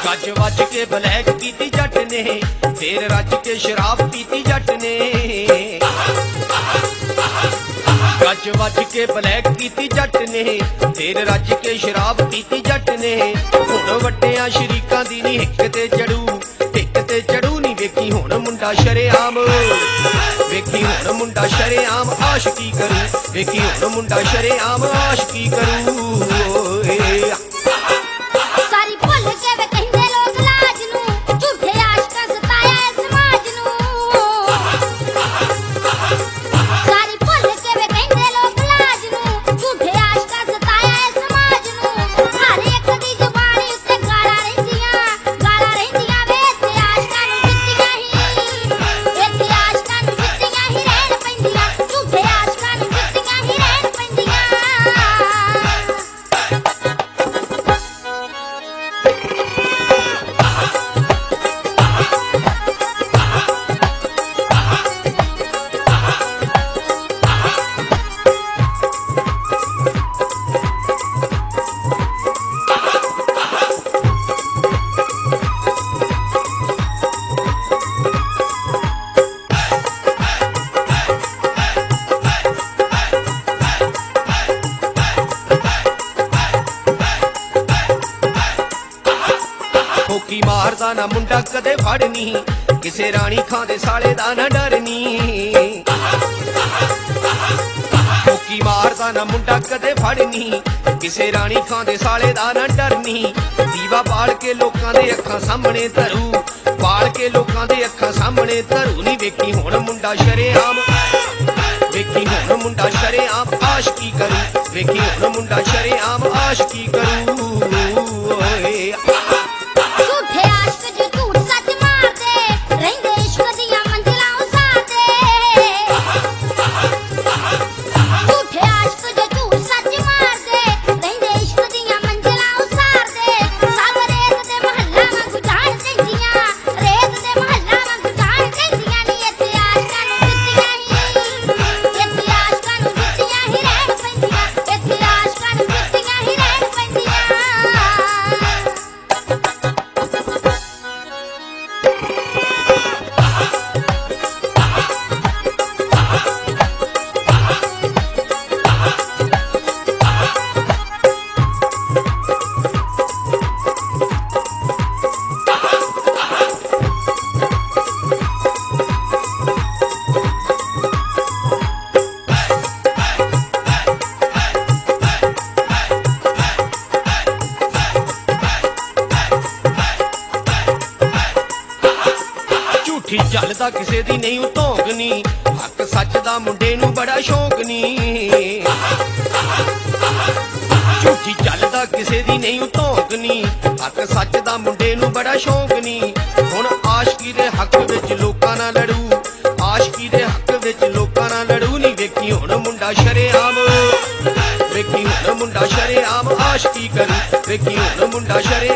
गज वज के ब्लैक कीती जट ने, फिर रज के शराब पीती जट ने। गज वज के ब्लैक कीती जट ने, फिर रज के शराब पीती जट ने। हुण वड्डियां शरीकां दी नी हिक ते चढ़ू, हिक ते चढ़ू नी वेखी हुण मुंडा शरेआम, वेखी हुण मुंडा शरेआम आशिकी करू, वेखी हुण मुंडा शरेआम आशिकी करू। ठोकी मारदा ना मुंडा कदे फड़नी, किसे रानी खां दे साले दा ना डरनी। ठोकी मारदा ना मुंडा कदे फड़नी, किसे रानी खां दे साले दा ना डरनी। दीवा बाल के लोकां दे अखां सामने धरू, बाल के लोकां दे अखां सामने धरू नी वेखी हुण मुंडा शरेआम, वेखी हुण मुंडा शरेआम आशिकी करू, वेखी हुण मुंडा शरेआम आशिकी करू। झूठी चलदा किसे दी नहीं उतोंगनी, हक सच दा मुंडे नू बड़ा शौक नी। झूठी चलदा किसे दी नहीं उतोंगनी, हक सच दा मुंडे नू बड़ा शौक नी। हुण आशिकी दे हक विच लोकां नाल लड़ू, आशिकी दे हक विच लोकां नाल लड़ू नी वेखी हुण मुंडा शरेआम, वेखी हुण मुंडा शरेआम आशिकी करू, वेखी हुण मुंडा शरे